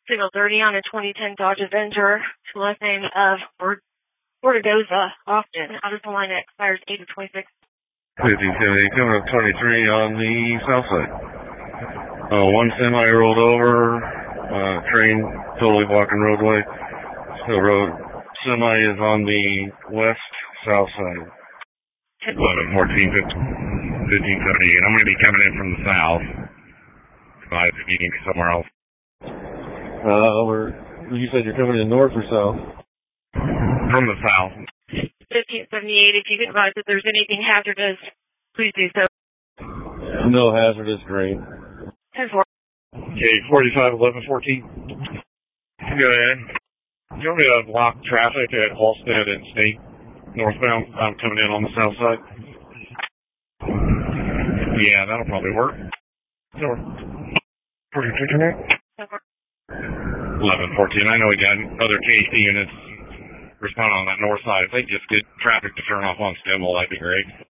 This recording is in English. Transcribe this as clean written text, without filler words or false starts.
Signal 30 on a 2010 Dodge Avenger to last name of Ortegoza, Austin. Out of the line that expires 8 of 26. 1578, coming up 23 on the south side. One semi rolled over, train totally blocking roadway. Still road. Semi is on the west south side. 11, 14, 15, 78. I'm going to be coming in from the south. If you need me somewhere else. You said you're coming in north or south? From the south. 1578, if you can advise if there's anything hazardous, please do so. No hazardous, great. 10-4. Okay, 45, 11, 14. Go ahead. Do you want me to block traffic at Halstead and State northbound? I'm coming in on the south side. Yeah, that'll probably work. 11, 14. I know we got other KC units responding on that north side. If they just get traffic to turn off on Stemwell, that'd be great.